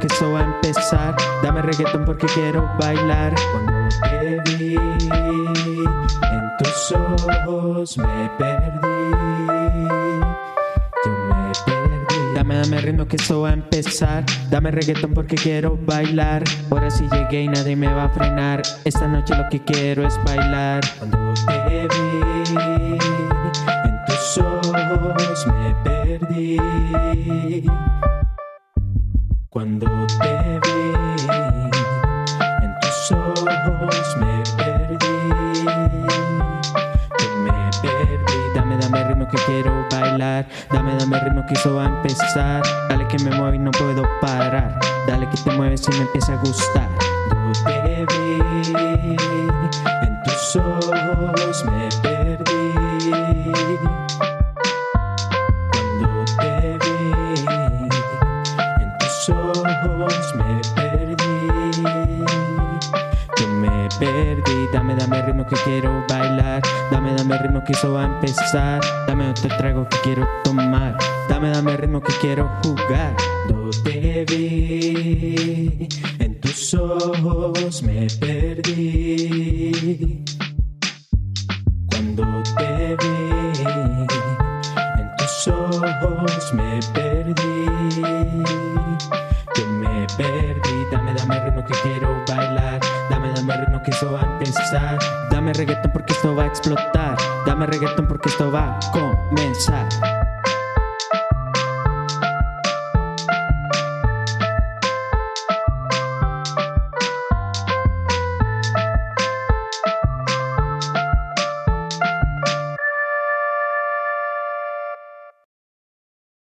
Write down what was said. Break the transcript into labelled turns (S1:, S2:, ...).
S1: esto va a empezar. Dame reggaetón porque quiero bailar. Cuando te vi, en tus ojos me perdí. Yo me perdí. Dame ritmo que esto va a empezar. Dame reggaetón porque quiero bailar. Ahora sí llegué y nadie me va a frenar. Esta noche lo que quiero es bailar. Cuando te vi, en tus ojos me perdí. Cuando te vi, en tus ojos me perdí. Yo me perdí. Dame ritmo que quiero bailar. Dame ritmo que eso va a empezar. Dale que me mueve y no puedo parar. Dale que te mueves y me empieza a gustar. Cuando te vi, en tus ojos me perdí. Cuando te vi, en tus ojos me perdí. Yo me perdí. Dame ritmo que quiero bailar. Dame ritmo que eso va a empezar. Dame otro trago que quiero tomar. Dame ritmo que quiero jugar. Cuando te vi, en tus ojos me perdí. Cuando te vi, en tus ojos me perdí. Yo me perdí. Dame ritmo que quiero bailar. Dame ritmo que esto va a empezar. Dame reggaetón porque esto va a explotar. Dame reggaetón porque esto va a comenzar.